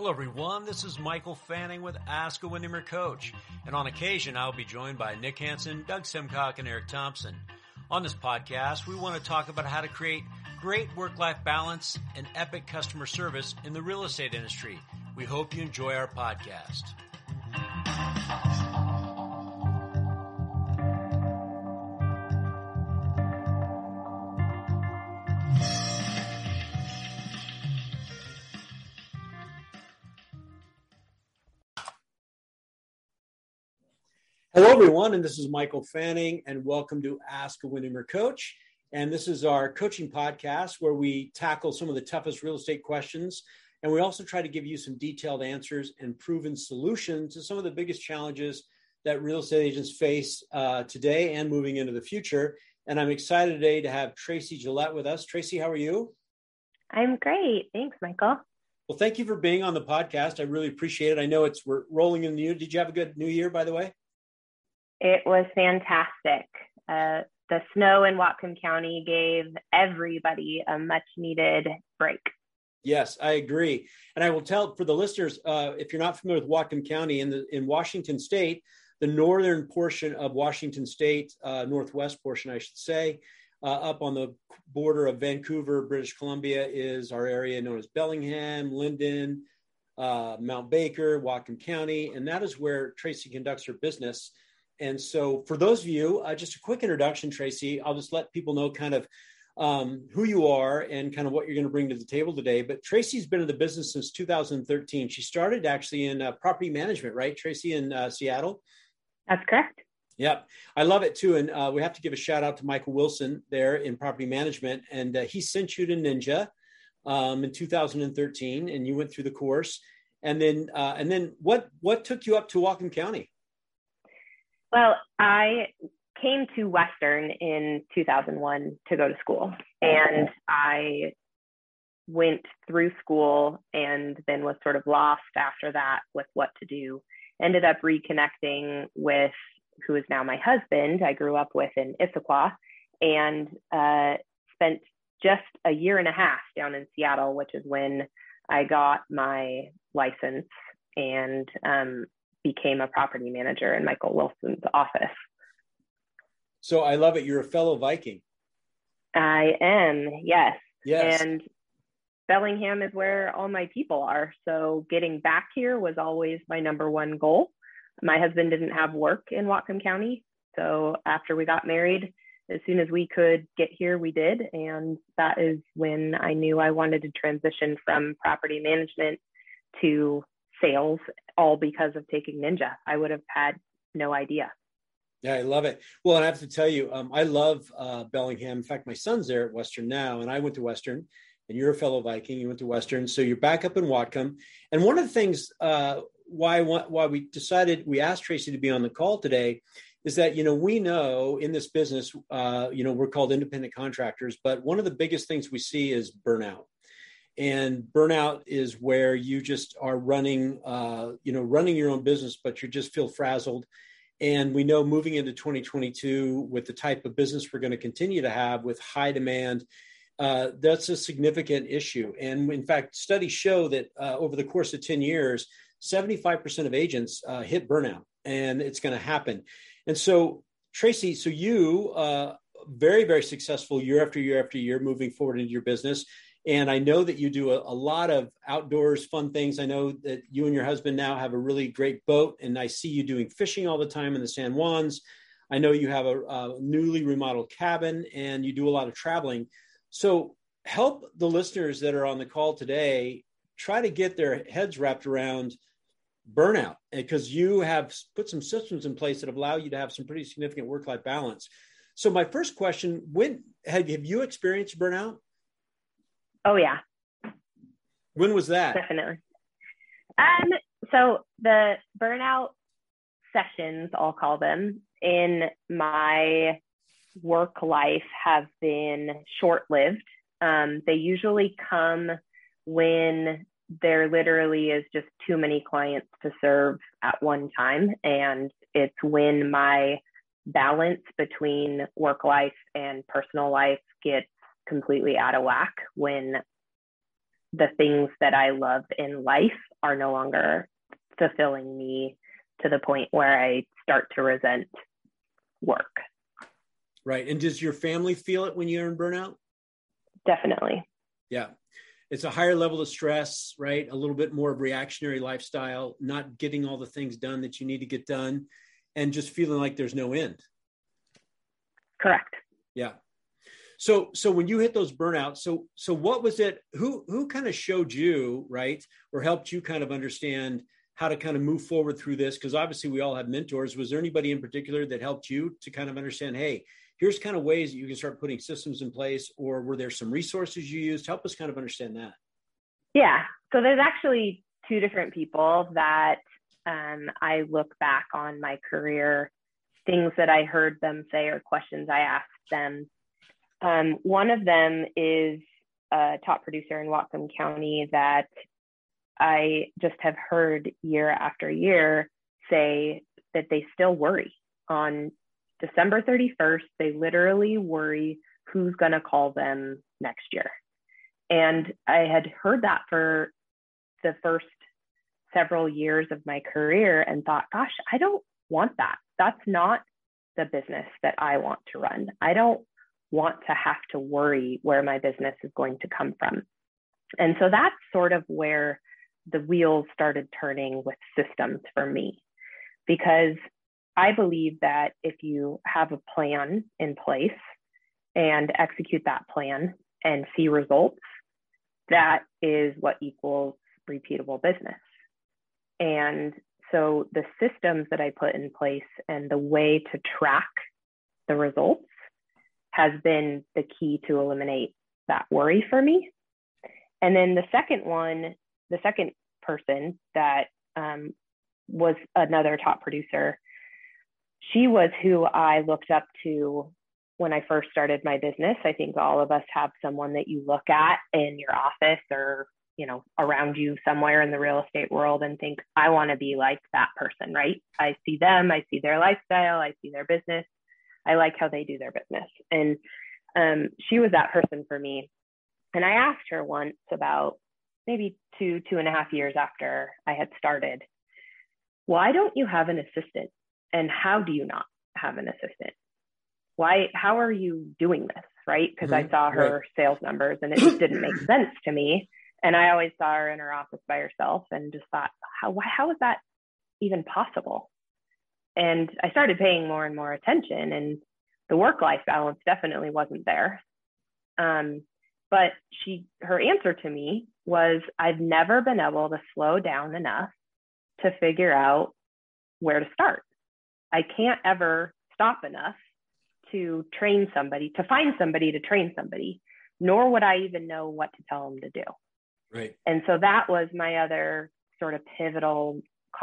Hello everyone, this is Michael Fanning with Ask a Windermere Coach, and on occasion I'll be joined by Nick Hansen, Doug Simcock, and Eric Thompson. On this podcast, we want to talk about how to create great work-life balance and epic customer service in the real estate industry. We hope you enjoy our podcast. Hello, everyone, and this is Michael Fanning, and welcome to Ask a Windermere Coach. And this is our coaching podcast where we tackle some of the toughest real estate questions, and we also try to give you some detailed answers and proven solutions to some of the biggest challenges that real estate agents face today and moving into the future. And I'm excited today to have Tracy Gillette with us. Tracy, how are you? I'm great. Thanks, Michael. Well, thank you for being on the podcast. I really appreciate it. I know we're rolling in the new year. Did you have a good new year, by the way? It was fantastic. The snow in Whatcom County gave everybody a much needed break. Yes, I agree. And I will tell for the listeners, if you're not familiar with Whatcom County in Washington State, the northern portion of Washington State, northwest portion, I should say, up on the border of Vancouver, British Columbia is our area known as Bellingham, Linden, Mount Baker, Whatcom County. And that is where Tracy conducts her business. And so for those of you, just a quick introduction, Tracy, I'll just let people know kind of who you are and kind of what you're going to bring to the table today. But Tracy's been in the business since 2013. She started actually in property management, right, Tracy, in Seattle? That's correct. Yep. I love it too. And we have to give a shout out to Michael Wilson there in property management. And he sent you to Ninja in 2013, and you went through the course. And then what took you up to Whatcom County? Well, I came to Western in 2001 to go to school, and I went through school and then was sort of lost after that with what to do. Ended up reconnecting with who is now my husband. I grew up with in Issaquah, and spent just a year and a half down in Seattle, which is when I got my license and became a property manager in Michael Wilson's office. So I love it. You're a fellow Viking. I am, yes. Yes. And Bellingham is where all my people are. So getting back here was always my number one goal. My husband didn't have work in Whatcom County. So after we got married, as soon as we could get here, we did. And that is when I knew I wanted to transition from property management to sales, all because of taking Ninja. I would have had no idea. Yeah, I love it. Well, and I have to tell you, I love Bellingham. In fact, my son's there at Western now, and I went to Western, and you're a fellow Viking. You went to Western, so you're back up in Whatcom. And one of the things why we asked Tracy to be on the call today is that, we know in this business, we're called independent contractors, but one of the biggest things we see is burnout. And burnout is where you just are running your own business, but you just feel frazzled. And we know moving into 2022 with the type of business we're going to continue to have with high demand, that's a significant issue. And in fact, studies show that over the course of 10 years, 75% of agents hit burnout, and it's going to happen. And so, Tracy, you very, very successful year after year after year moving forward into your business. And I know that you do a lot of outdoors fun things. I know that you and your husband now have a really great boat, and I see you doing fishing all the time in the San Juans. I know you have a newly remodeled cabin, and you do a lot of traveling. So help the listeners that are on the call today try to get their heads wrapped around burnout, because you have put some systems in place that allow you to have some pretty significant work-life balance. So my first question, when have you experienced burnout? Oh, yeah. When was that? Definitely. So the burnout sessions, I'll call them, in my work life have been short-lived. They usually come when there literally is just too many clients to serve at one time. And it's when my balance between work life and personal life gets completely out of whack, when the things that I love in life are no longer fulfilling me to the point where I start to resent work. Right. And does your family feel it when you're in burnout? Definitely. Yeah. It's a higher level of stress, right? A little bit more of reactionary lifestyle, not getting all the things done that you need to get done, and just feeling like there's no end. Correct. Yeah. So when you hit those burnouts, so what was it? Who kind of showed you, right, or helped you kind of understand how to kind of move forward through this? Because obviously we all have mentors. Was there anybody in particular that helped you to kind of understand, hey, here's kind of ways that you can start putting systems in place, or were there some resources you used? Help us kind of understand that. Yeah. So there's actually two different people that I look back on my career, things that I heard them say or questions I asked them. One of them is a top producer in Whatcom County that I just have heard year after year say that they still worry. On December 31st, they literally worry who's going to call them next year. And I had heard that for the first several years of my career and thought, gosh, I don't want that. That's not the business that I want to run. I don't want to have to worry where my business is going to come from. And so that's sort of where the wheels started turning with systems for me, because I believe that if you have a plan in place and execute that plan and see results, that is what equals repeatable business. And so the systems that I put in place and the way to track the results has been the key to eliminate that worry for me. And then the second person that was another top producer, she was who I looked up to when I first started my business. I think all of us have someone that you look at in your office or, you know, around you somewhere in the real estate world and think, I want to be like that person, right? I see them, I see their lifestyle, I see their business. I like how they do their business. And she was that person for me. And I asked her once, about maybe 2.5 years after I had started, why don't you have an assistant? And how do you not have an assistant? How are you doing this? Right? Because I saw her sales numbers and it just didn't make sense to me. And I always saw her in her office by herself and just thought, how is that even possible? And I started paying more and more attention, and the work-life balance definitely wasn't there. But her answer to me was, I've never been able to slow down enough to figure out where to start. I can't ever stop enough to train somebody, to find somebody to train somebody, nor would I even know what to tell them to do. Right. And so that was my other sort of pivotal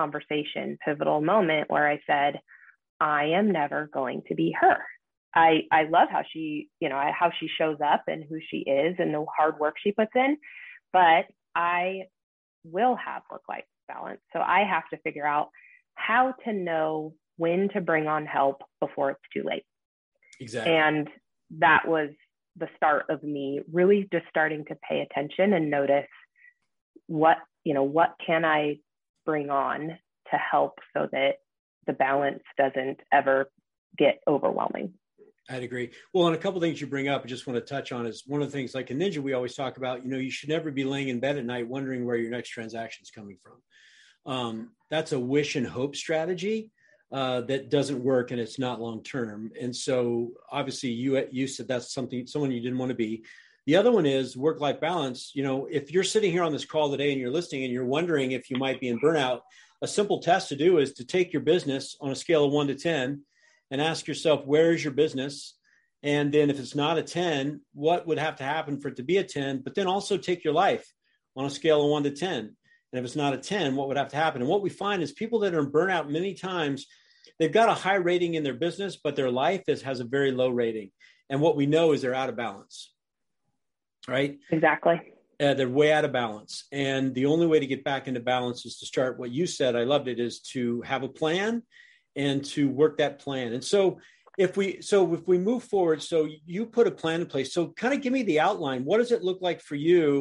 moment where I said, I am never going to be her. I love how she shows up and who she is and the hard work she puts in, but I will have work-life balance. So I have to figure out how to know when to bring on help before it's too late. Exactly. And that was the start of me really just starting to pay attention and notice what can I bring on to help so that the balance doesn't ever get overwhelming. I'd agree. Well, and a couple of things you bring up, I just want to touch on is one of the things like in Ninja, we always talk about, you should never be laying in bed at night wondering where your next transaction is coming from. That's a wish and hope strategy that doesn't work and it's not long-term. And so obviously you said that's someone you didn't want to be. The other one is work-life balance. If you're sitting here on this call today and you're listening and you're wondering if you might be in burnout, a simple test to do is to take your business on a scale of 1 to 10 and ask yourself, where is your business? And then if it's not a 10, what would have to happen for it to be a 10? But then also take your life on a scale of 1 to 10. And if it's not a 10, what would have to happen? And what we find is people that are in burnout many times, they've got a high rating in their business, but their life has a very low rating. And what we know is they're out of balance, right? Exactly. They're way out of balance. And the only way to get back into balance is to start what you said. I loved it, is to have a plan and to work that plan. And so if we move forward, so you put a plan in place. So kind of give me the outline. What does it look like for you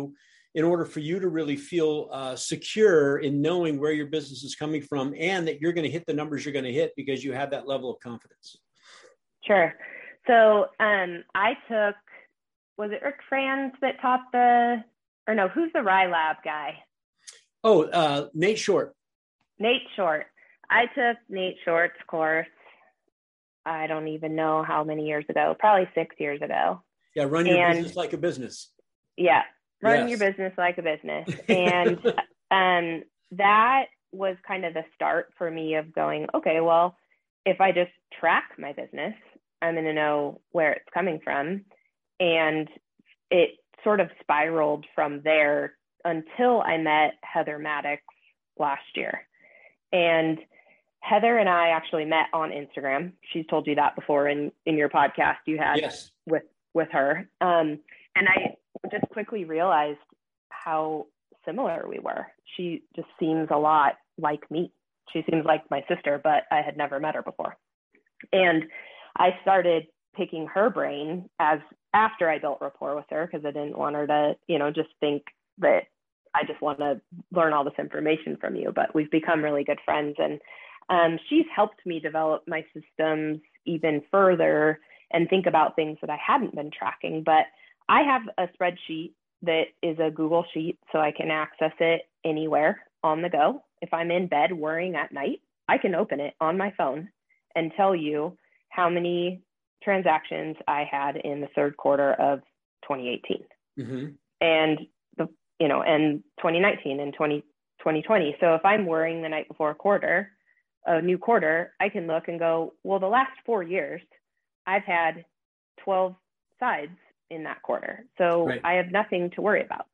in order for you to really feel secure in knowing where your business is coming from and that you're going to hit the numbers you're going to hit because you have that level of confidence? Sure. So I took, was it Rick Franz that taught who's the Rye Lab guy? Oh, Nate Short. Nate Short. I took Nate Short's course. I don't even know how many years ago, probably 6 years ago. Yeah, run your business like a business. Yeah, run your business like a business. And that was kind of the start for me of going, okay, well, if I just track my business, I'm going to know where it's coming from. And it sort of spiraled from there until I met Heather Maddox last year. And Heather and I actually met on Instagram. She's told you that before in your podcast you had yes. with her. And I just quickly realized how similar we were. She just seems a lot like me. She seems like my sister, but I had never met her before. And I started picking her brain after I built rapport with her, because I didn't want her to, just think that I just want to learn all this information from you. But we've become really good friends. And she's helped me develop my systems even further and think about things that I hadn't been tracking. But I have a spreadsheet that is a Google sheet, so I can access it anywhere on the go. If I'm in bed worrying at night, I can open it on my phone and tell you how many transactions I had in the third quarter of 2018 and and 2019 and 2020. So if I'm worrying the night before a new quarter, I can look and go, well, the last 4 years, I've had 12 sides in that quarter. So right. I have nothing to worry about.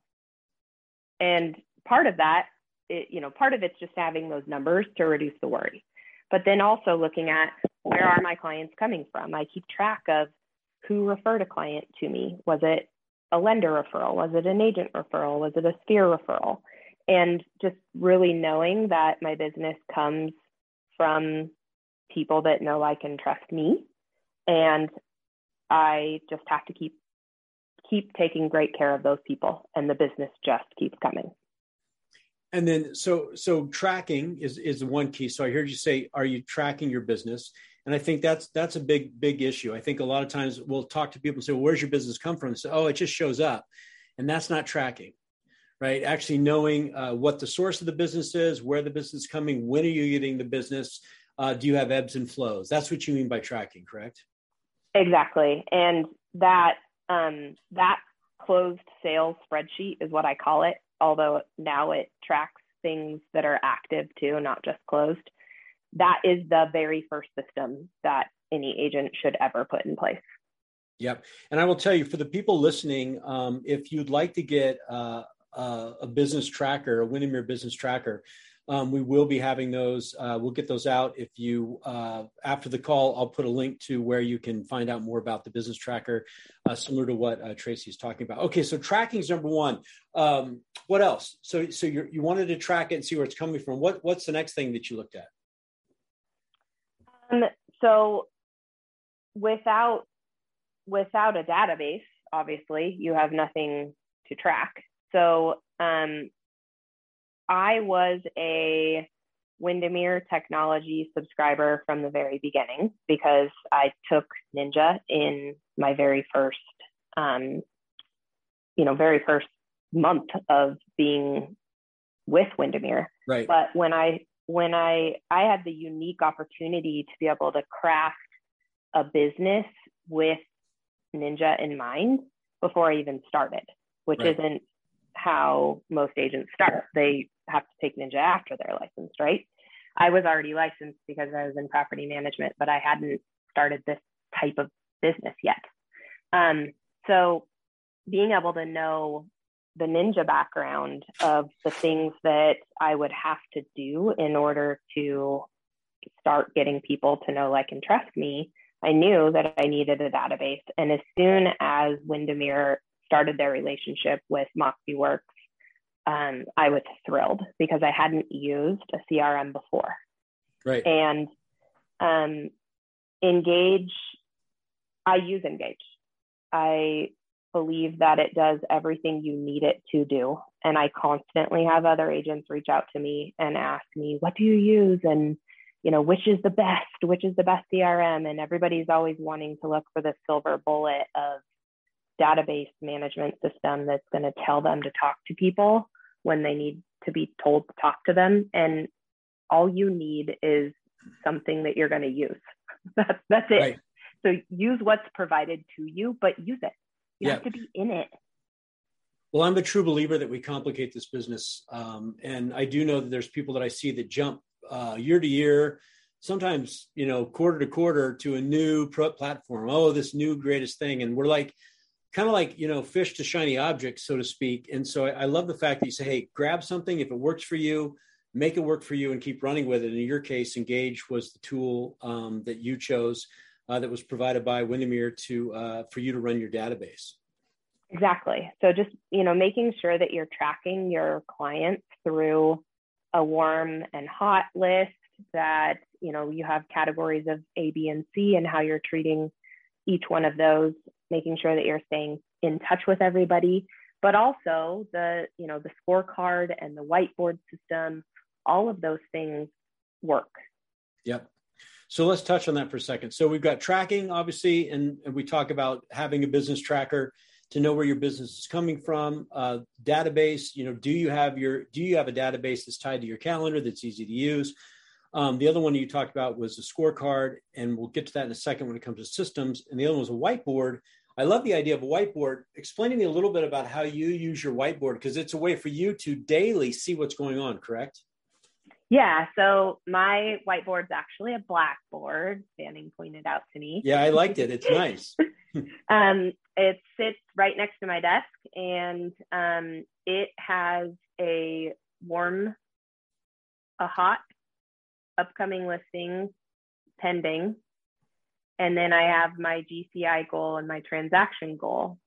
And part of that, part of it's just having those numbers to reduce the worry. But then also looking at, where are my clients coming from? I keep track of who referred a client to me. Was it a lender referral? Was it an agent referral? Was it a Sphere referral? And just really knowing that my business comes from people that know, like, and trust me. And I just have to keep taking great care of those people, and the business just keeps coming. And then, so tracking is one key. So I heard you say, are you tracking your business? And I think that's a big issue. I think a lot of times we'll talk to people and say, well, where's your business come from? They say, oh, it just shows up. And that's not tracking, right? Actually knowing what the source of the business is, where the business is coming, when are you getting the business? Do you have ebbs and flows? That's what you mean by tracking, correct? Exactly. And that closed sales spreadsheet is what I call it, although now it tracks things that are active too, not just closed. That is the very first system that any agent should ever put in place. Yep. And I will tell you, for the people listening, if you'd like to get a business tracker, a Windermere business tracker, we will be having those. We'll get those out. If you, after the call, I'll put a link to where you can find out more about the business tracker, similar to what Tracy's talking about. Okay, so tracking is number one. What else? So you wanted to track it and see where it's coming from. What's the next thing that you looked at? So without a database, obviously, you have nothing to track. So I was a Windermere Technology subscriber from the very beginning, because I took Ninja in my very first month of being with Windermere. Right. But when I had the unique opportunity to be able to craft a business with Ninja in mind before I even started, which right. isn't how most agents start. They have to take Ninja after they're licensed, right? I was already licensed because I was in property management, but I hadn't started this type of business yet. So being able to know the Ninja background of the things that I would have to do in order to start getting people to know, like, and trust me, I knew that I needed a database. And as soon as Windermere started their relationship with MoxieWorks, I was thrilled, because I hadn't used a CRM before. Right. And Engage, I use Engage. I believe that it does everything you need it to do. And I constantly have other agents reach out to me and ask me, what do you use? And, which is the best CRM? And everybody's always wanting to look for the silver bullet of database management system that's going to tell them to talk to people when they need to be told to talk to them. And all you need is something that you're going to use. That's it. Right. So use what's provided to you, but use it. You have to be in it. Well, I'm a true believer that we complicate this business. And I do know that there's people that I see that jump year to year, sometimes, quarter to quarter to a new platform. Oh, this new greatest thing. And we're kind of like, fish to shiny objects, so to speak. And so I love the fact that you say, hey, grab something. If it works for you, make it work for you and keep running with it. And in your case, Engage was the tool that you chose that was provided by Windermere for you to run your database. Exactly. So just, making sure that you're tracking your clients through a warm and hot list, that, you have categories of A, B, and C and how you're treating each one of those, making sure that you're staying in touch with everybody, but also the scorecard and the whiteboard system, all of those things work. Yep. So let's touch on that for a second. So we've got tracking, obviously, and we talk about having a business tracker to know where your business is coming from. Database, do you have a database that's tied to your calendar that's easy to use? The other one you talked about was a scorecard, and we'll get to that in a second when it comes to systems. And the other one was a whiteboard. I love the idea of a whiteboard. Explain to me a little bit about how you use your whiteboard, because it's a way for you to daily see what's going on, correct? Yeah, so my whiteboard's actually a blackboard. Fanning pointed out to me. Yeah, I liked it. It's nice. It sits right next to my desk, and it has a hot, upcoming listings pending. And then I have my GCI goal and my transaction goal.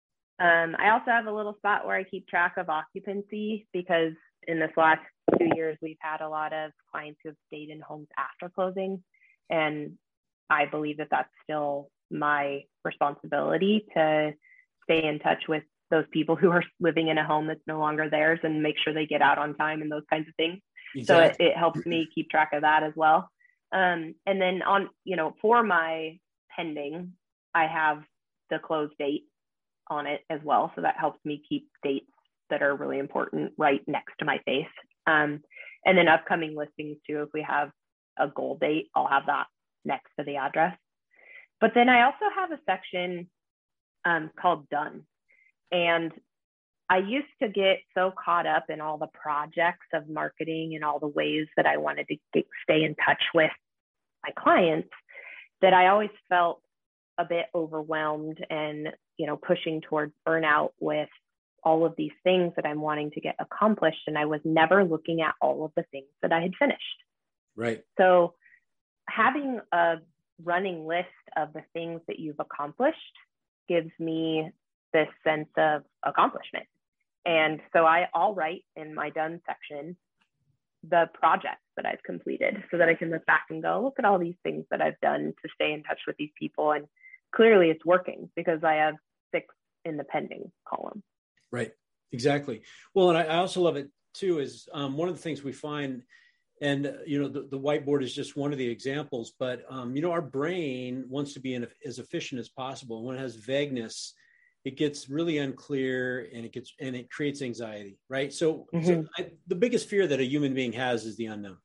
I also have a little spot where I keep track of occupancy, because in this last 2 years, we've had a lot of clients who have stayed in homes after closing. And I believe that that's still my responsibility, to stay in touch with those people who are living in a home that's no longer theirs and make sure they get out on time and those kinds of things. Exactly. So it helps me keep track of that as well. And then for my pending, I have the close date on it as well. So that helps me keep dates that are really important right next to my face. And then upcoming listings too, if we have a goal date, I'll have that next to the address. But then I also have a section called Done. And I used to get so caught up in all the projects of marketing and all the ways that I wanted to stay in touch with my clients, that I always felt a bit overwhelmed and, pushing towards burnout with all of these things that I'm wanting to get accomplished. And I was never looking at all of the things that I had finished. Right. So having a running list of the things that you've accomplished gives me this sense of accomplishment. And so I'll write in my done section the projects that I've completed, so that I can look back and go, look at all these things that I've done to stay in touch with these people. And clearly it's working, because I have 6 in the pending column. Right. Exactly. Well, and I also love it too, is one of the things we find, and, the whiteboard is just one of the examples, but, our brain wants to be as efficient as possible. When it has vagueness, it gets really unclear, and it creates anxiety. Right. So, the biggest fear that a human being has is the unknown.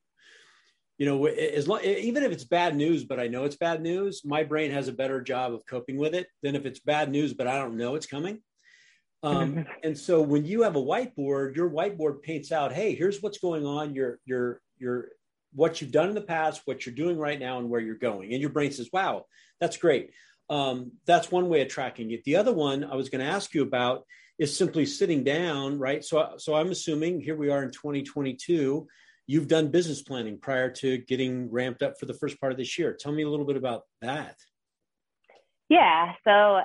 Even if it's bad news, but I know it's bad news, my brain has a better job of coping with it than if it's bad news, but I don't know it's coming. And so when you have a whiteboard, your whiteboard paints out, hey, here's what's going on. Your what you've done in the past, what you're doing right now, and where you're going. And your brain says, wow, that's great. That's one way of tracking it. The other one I was going to ask you about is simply sitting down, right? So I'm assuming here we are in 2022, you've done business planning prior to getting ramped up for the first part of this year. Tell me a little bit about that. Yeah. So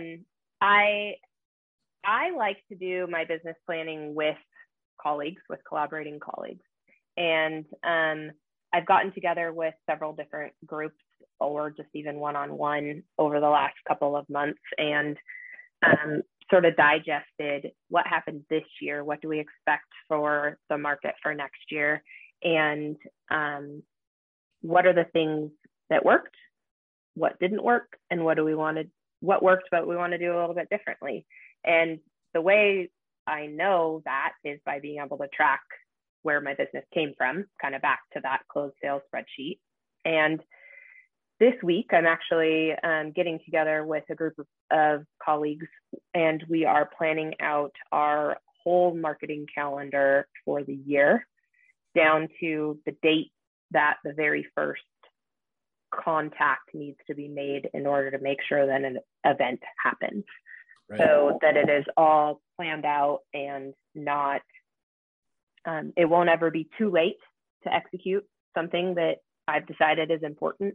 I like to do my business planning with collaborating colleagues. And I've gotten together with several different groups, or just even one-on-one, over the last couple of months. And sort of digested what happened this year, what do we expect for the market for next year, and what are the things that worked, what didn't work, and what worked but we want to do a little bit differently. And the way I know that is by being able to track where my business came from, kind of back to that closed sales spreadsheet. And this week, I'm actually getting together with a group of colleagues, and we are planning out our whole marketing calendar for the year, down to the date that the very first contact needs to be made in order to make sure that an event happens. Right. So that it is all planned out and not, it won't ever be too late to execute something that I've decided is important.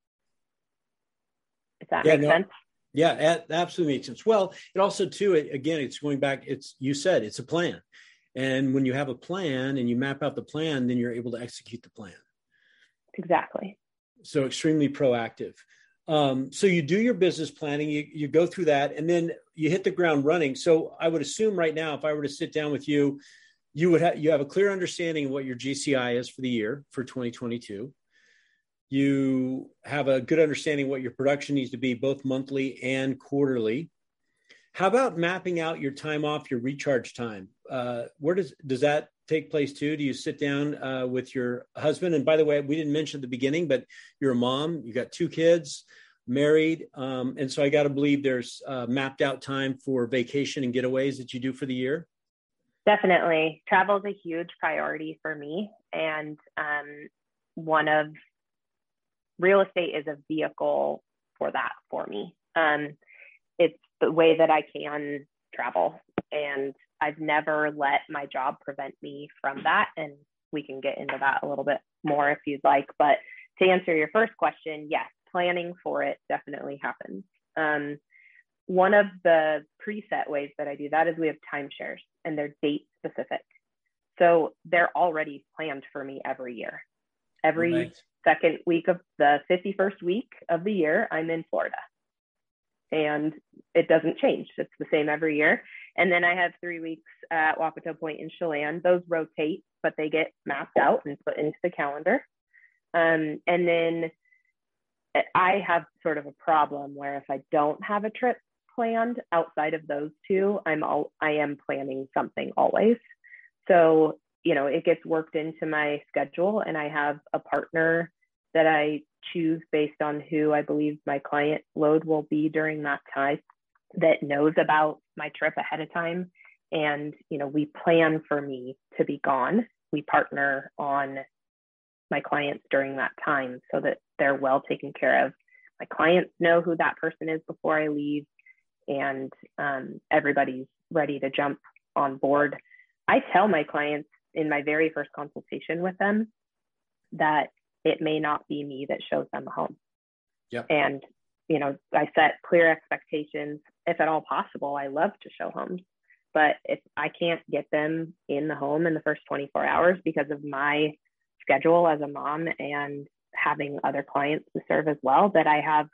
If that makes sense. Yeah, that absolutely makes sense. Well, it also too, again, it's going back, you said it's a plan. And when you have a plan and you map out the plan, then you're able to execute the plan. Exactly. So extremely proactive. So you do your business planning, you go through that, and then you hit the ground running. So I would assume right now, if I were to sit down with you, you have a clear understanding of what your GCI is for the year for 2022. You have a good understanding what your production needs to be both monthly and quarterly. How about mapping out your time off, your recharge time? Where does that take place too? Do you sit down with your husband? And by the way, we didn't mention at the beginning, but you're a mom, you got 2 kids, married. And so I got to believe there's mapped out time for vacation and getaways that you do for the year. Definitely. Travel is a huge priority for me. And real estate is a vehicle for that for me. It's the way that I can travel, and I've never let my job prevent me from that. And we can get into that a little bit more if you'd like. But to answer your first question, yes, planning for it definitely happens. One of the preset ways that I do that is we have timeshares, and they're date specific. So they're already planned for me every year. Every second week of the 51st week of the year, I'm in Florida. And it doesn't change. It's the same every year. And then I have 3 weeks at Wapato Point in Chelan. Those rotate, but they get mapped out and put into the calendar. And then I have sort of a problem where if I don't have a trip planned outside of those 2, I am planning something always. So, it gets worked into my schedule, and I have a partner that I choose based on who I believe my client load will be during that time, that knows about my trip ahead of time. And, we plan for me to be gone. We partner on my clients during that time so that they're well taken care of. My clients know who that person is before I leave, and everybody's ready to jump on board. I tell my clients in my very first consultation with them that it may not be me that shows them a home. Yep. And, I set clear expectations. If at all possible, I love to show homes. But if I can't get them in the home in the first 24 hours because of my schedule as a mom and having other clients to serve as well, that I have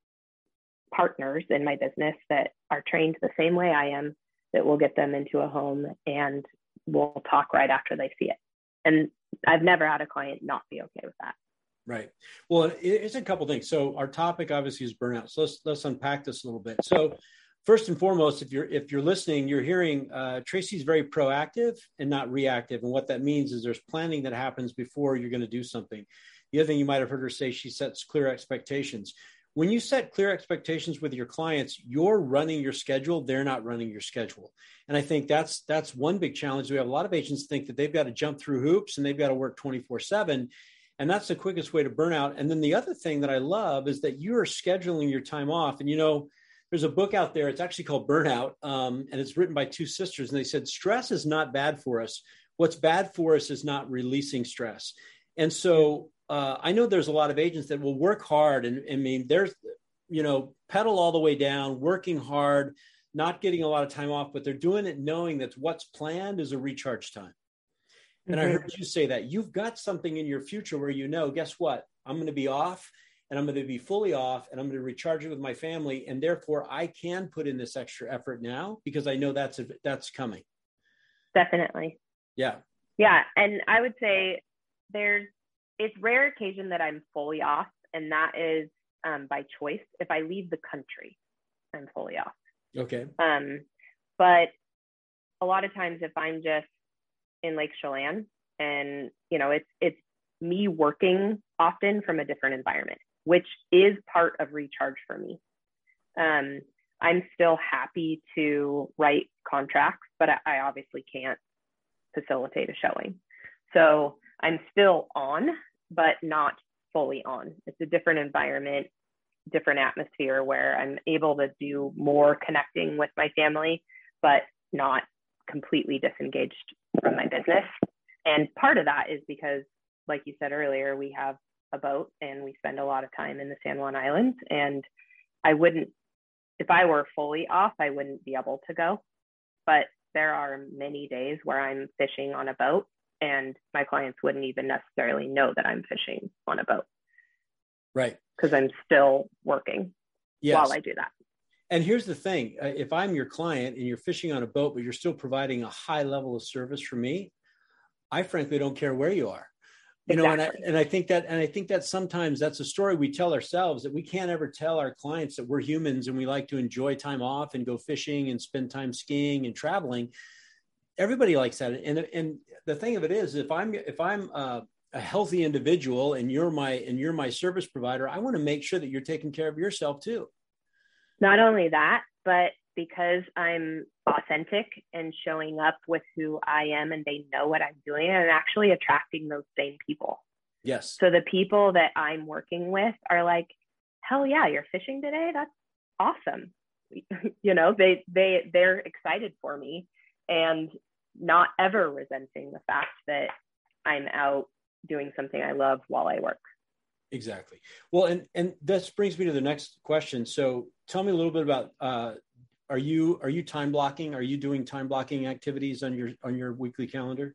partners in my business that are trained the same way I am, that will get them into a home, and we'll talk right after they see it. And I've never had a client not be okay with that. Right. Well, it's a couple things. So our topic obviously is burnout. So let's unpack this a little bit. So first and foremost, if you're listening, you're hearing Tracy's very proactive and not reactive. And what that means is there's planning that happens before you're going to do something. The other thing you might have heard her say, she sets clear expectations. When you set clear expectations with your clients, you're running your schedule. They're not running your schedule. And I think that's one big challenge. We have a lot of agents think that they've got to jump through hoops and they've got to work 24/7. And that's the quickest way to burn out. And then the other thing that I love is that you are scheduling your time off. And, there's a book out there. It's actually called Burnout. And it's written by 2 sisters. And they said, stress is not bad for us. What's bad for us is not releasing stress. And so I know there's a lot of agents that will work hard. And I mean, there's, pedal all the way down, working hard, not getting a lot of time off, but they're doing it knowing that what's planned is a recharge time. And I heard you say that you've got something in your future where guess what? I'm going to be off and I'm going to be fully off and I'm going to recharge it with my family. And therefore I can put in this extra effort now because I know that's coming. Definitely. Yeah. Yeah. And I would say it's rare occasion that I'm fully off, and that is by choice. If I leave the country, I'm fully off. Okay. But a lot of times if I'm just in Lake Chelan and, it's me working often from a different environment, which is part of recharge for me. I'm still happy to write contracts, but I obviously can't facilitate a showing. So I'm still on, but not fully on. It's a different environment, different atmosphere where I'm able to do more connecting with my family, but not completely disengaged from my business. And part of that is because, like you said earlier, we have a boat and we spend a lot of time in the San Juan Islands. And if I were fully off, I wouldn't be able to go. But there are many days where I'm fishing on a boat and my clients wouldn't even necessarily know that I'm fishing on a boat. Right. Because I'm still working while I do that. And here's the thing. If I'm your client and you're fishing on a boat, but you're still providing a high level of service for me, I frankly don't care where you are. Exactly. And I think that sometimes that's a story we tell ourselves, that we can't ever tell our clients that we're humans and we like to enjoy time off and go fishing and spend time skiing and traveling. Everybody likes that. And the thing of it is, if I'm a healthy individual and you're my service provider, I want to make sure that you're taking care of yourself too. Not only that, but because I'm authentic and showing up with who I am and they know what I'm doing, and actually attracting those same people. Yes. So the people that I'm working with are like, hell yeah, you're fishing today? That's awesome. They're excited for me and not ever resenting the fact that I'm out doing something I love while I work. Exactly. Well, and this brings me to the next question. So tell me a little bit about, are you time blocking? Are you doing time blocking activities on your weekly calendar?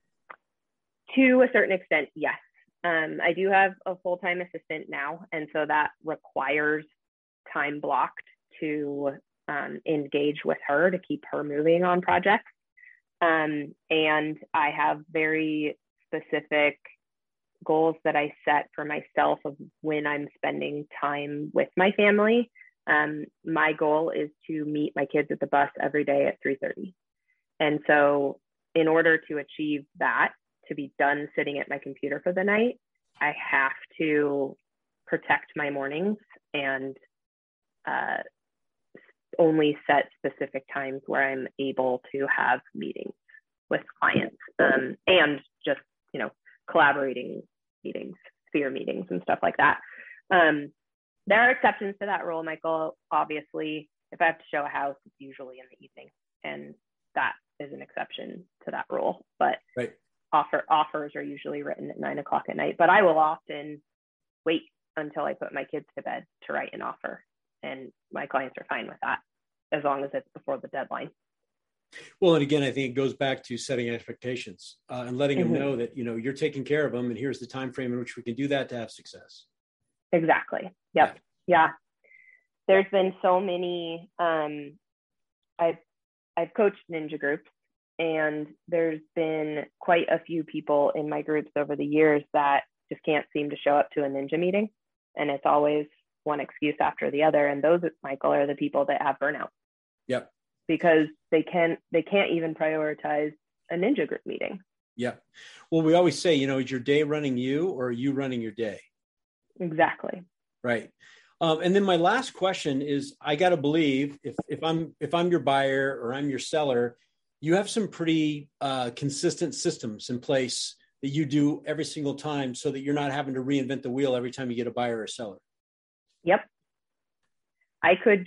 To a certain extent, yes. I do have a full-time assistant now. And so that requires time blocked to engage with her to keep her moving on projects. And I have very specific goals that I set for myself of when I'm spending time with my family. My goal is to meet my kids at the bus every day at 3:30. And so in order to achieve that, to be done sitting at my computer for the night, I have to protect my mornings and only set specific times where I'm able to have meetings with clients and just, collaborating meetings, sphere meetings and stuff like that. There are exceptions to that rule, Michael. Obviously, if I have to show a house, it's usually in the evening, and that is an exception to that rule. But right. Offers are usually written at 9 o'clock at night, but I will often wait until I put my kids to bed to write an offer. And my clients are fine with that, as long as it's before the deadline. Well, and again, I think it goes back to setting expectations and letting them know that, you're taking care of them. And here's the time frame in which we can do that to have success. Exactly. Yep. Yeah. There's been so many, I've coached ninja groups, and there's been quite a few people in my groups over the years that just can't seem to show up to a ninja meeting. And it's always one excuse after the other. And those, Michael, are the people that have burnout. Yep. Because they can't even prioritize a ninja group meeting. Yeah. Well, we always say, is your day running you, or are you running your day? Exactly. Right. And then my last question is, I got to believe if I'm your buyer or I'm your seller, you have some pretty consistent systems in place that you do every single time, so that you're not having to reinvent the wheel every time you get a buyer or a seller. Yep. I could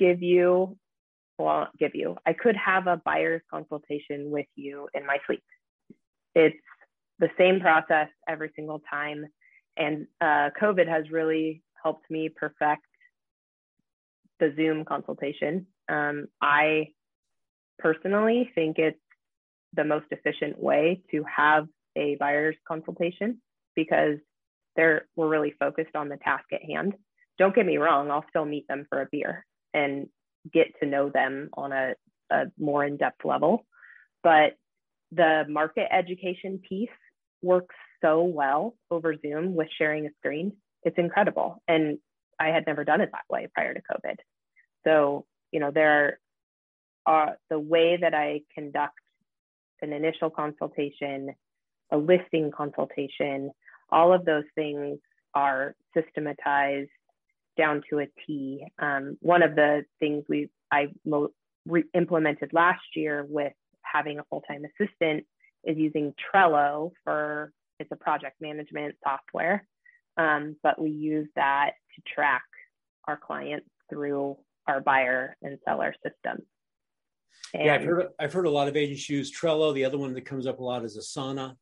I could have a buyer's consultation with you in my sleep. It's the same process every single time. And COVID has really helped me perfect the Zoom consultation. I personally think it's the most efficient way to have a buyer's consultation, because we're really focused on the task at hand. don't get me wrong, I'll still meet them for a beer and get to know them on a more in-depth level. But the market education piece works so well over Zoom with sharing a screen. It's incredible. And I had never done it that way prior to COVID. So, there are the way that I conduct an initial consultation, a listing consultation, all of those things are systematized down to a T. One of the things I implemented last year with having a full-time assistant is using Trello it's a project management software, but we use that to track our clients through our buyer and seller system. And yeah, I've heard a lot of agents use Trello. The other one that comes up a lot is Asana.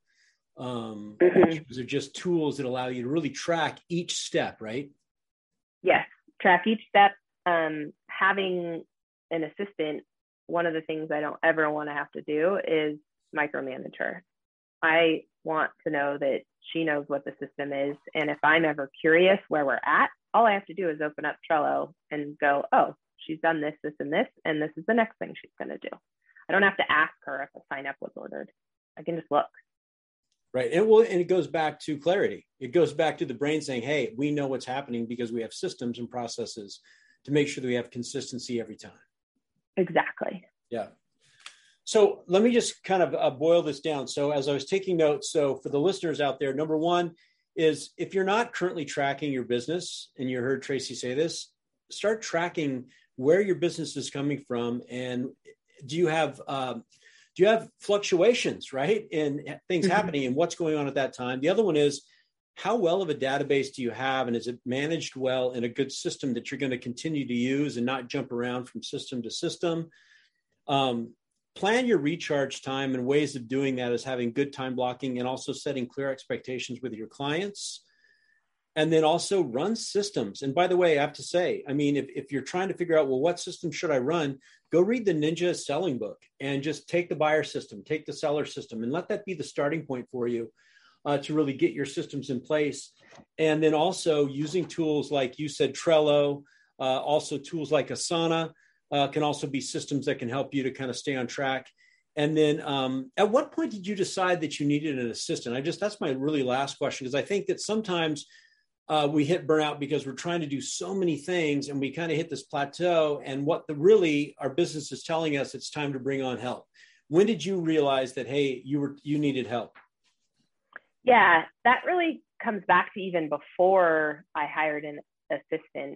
Those are just tools that allow you to really track each step, right? Yes, track each step. Having an assistant, one of the things I don't ever want to have to do is micromanage her. I want to know that she knows what the system is. And if I'm ever curious where we're at, all I have to do is open up Trello and go, oh, she's done this, this, and this is the next thing she's going to do. I don't have to ask her if a sign up was ordered. I can just look. Right. And it goes back to clarity. It goes back to the brain saying, hey, we know what's happening because we have systems and processes to make sure that we have consistency every time. Exactly. Yeah. So let me just kind of boil this down. So as I was taking notes, so for the listeners out there, number one is if you're not currently tracking your business, and you heard Tracy say this, start tracking where your business is coming from. And do you have fluctuations, right? In things happening and what's going on at that time? The other one is, how well of a database do you have? And is it managed well in a good system that you're going to continue to use and not jump around from system to system? Plan your recharge time, and ways of doing that is having good time blocking and also setting clear expectations with your clients. And then also run systems. And by the way, I have to say, I mean, if you're trying to figure out, well, what system should I run? Go read the Ninja Selling Book and just take the buyer system, take the seller system, and let that be the starting point for you to really get your systems in place. And then also using tools like you said, Trello, also tools like Asana can also be systems that can help you to kind of stay on track. And then at what point did you decide that you needed an assistant? That's my really last question, because I think that sometimes we hit burnout because we're trying to do so many things and we kind of hit this plateau, and what our business is telling us, it's time to bring on help. When did you realize that, hey, you needed help? Yeah, that really comes back to even before I hired an assistant.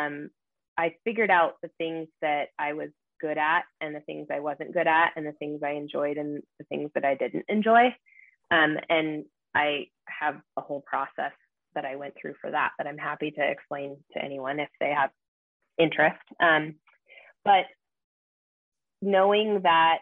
I figured out the things that I was good at and the things I wasn't good at, and the things I enjoyed and the things that I didn't enjoy. And I have a whole process that I went through for that I'm happy to explain to anyone if they have interest. But knowing that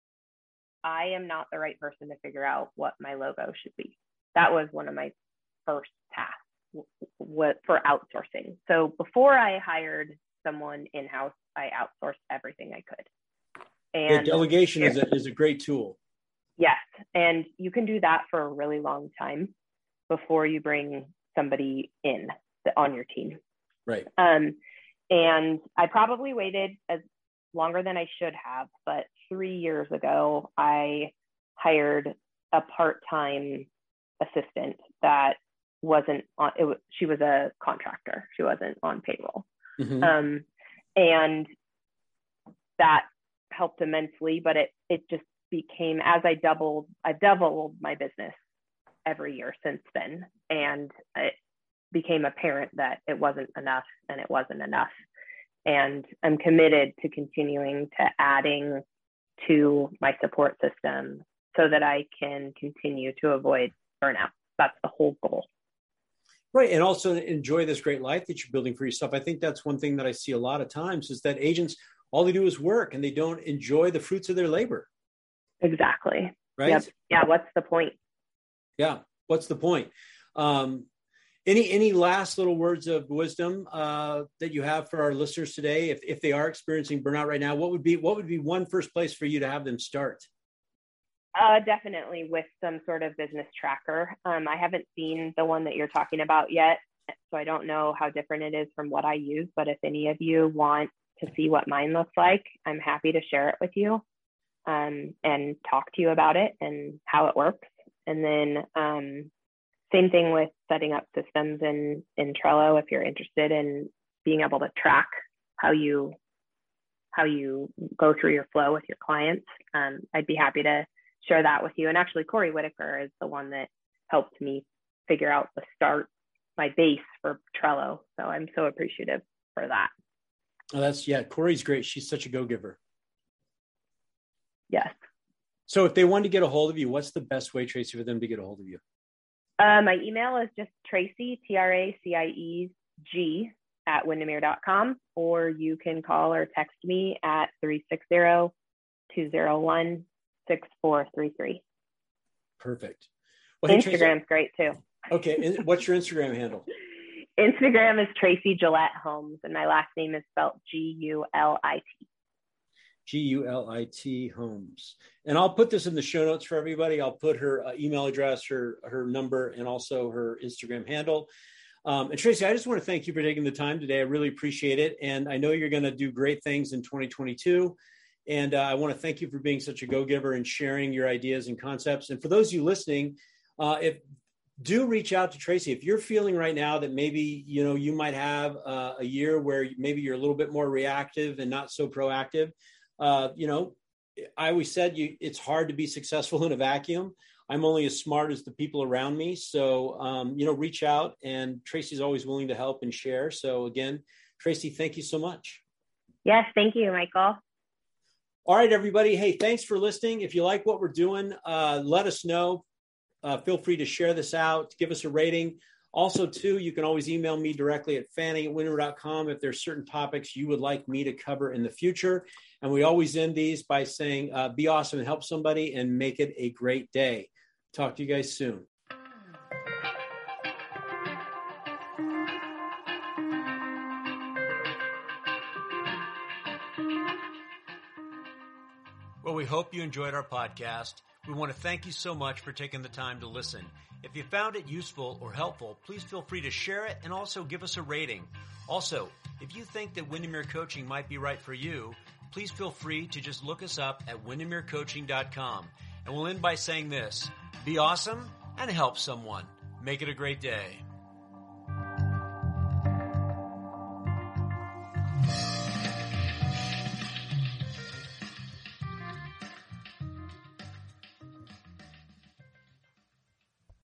I am not the right person to figure out what my logo should be, that was one of my first tasks for outsourcing. So before I hired someone in-house, I outsourced everything I could. And delegation is a great tool. Yes. And you can do that for a really long time before you bring somebody in on your team. Right. And I probably waited longer than I should have, but 3 years ago, I hired a part-time assistant that wasn't on, she was a contractor. She wasn't on payroll. Mm-hmm. And that helped immensely, but it just became, as I've doubled my business every year since then. And it became apparent that it wasn't enough. And I'm committed to continuing to adding to my support system so that I can continue to avoid burnout. That's the whole goal. Right. And also enjoy this great life that you're building for yourself. I think that's one thing that I see a lot of times is that agents, all they do is work and they don't enjoy the fruits of their labor. Exactly. Right. Yep. Yeah. What's the point? Yeah. What's the point? Any last little words of wisdom that you have for our listeners today? If they are experiencing burnout right now, what would be one first place for you to have them start? Definitely with some sort of business tracker. I haven't seen the one that you're talking about yet, So I don't know how different it is from what I use, but if any of you want to see what mine looks like, I'm happy to share it with you and talk to you about it and how it works. And then same thing with setting up systems in Trello if you're interested in being able to track how you go through your flow with your clients. I'd be happy to share that with you. And actually, Corey Whitaker is the one that helped me figure out my base for Trello. So I'm so appreciative for that. Oh, Corey's great. She's such a go-giver. Yes. So if they want to get a hold of you, what's the best way, Tracy, for them to get a hold of you? My email is just Tracy, TRACIEG @windermere.com, or you can call or text me at 360-201-6433. Perfect. Well, hey, Instagram's great too. Okay. And what's your Instagram handle? Instagram is Tracy Gillette Holmes, and my last name is spelled Gulit. Gulit Holmes. And I'll put this in the show notes for everybody. I'll put her email address, her number, and also her Instagram handle. And Tracy, I just want to thank you for taking the time today. I really appreciate it. And I know you're going to do great things in 2022. And I want to thank you for being such a go-giver and sharing your ideas and concepts. And for those of you listening, do reach out to Tracy. If you're feeling right now that maybe, you might have a year where maybe you're a little bit more reactive and not so proactive, I always said it's hard to be successful in a vacuum. I'm only as smart as the people around me. So, reach out, and Tracy's always willing to help and share. So again, Tracy, thank you so much. Yes. Thank you, Michael. All right, everybody. Hey, thanks for listening. If you like what we're doing, let us know. Feel free to share this out, give us a rating. Also, too, you can always email me directly at fanning@windermere.com if there's certain topics you would like me to cover in the future. And we always end these by saying, be awesome and help somebody and make it a great day. Talk to you guys soon. Well, we hope you enjoyed our podcast. We want to thank you so much for taking the time to listen. If you found it useful or helpful, please feel free to share it and also give us a rating. Also, if you think that Windermere Coaching might be right for you, please feel free to just look us up at windermerecoaching.com. And we'll end by saying this: be awesome and help someone. Make it a great day.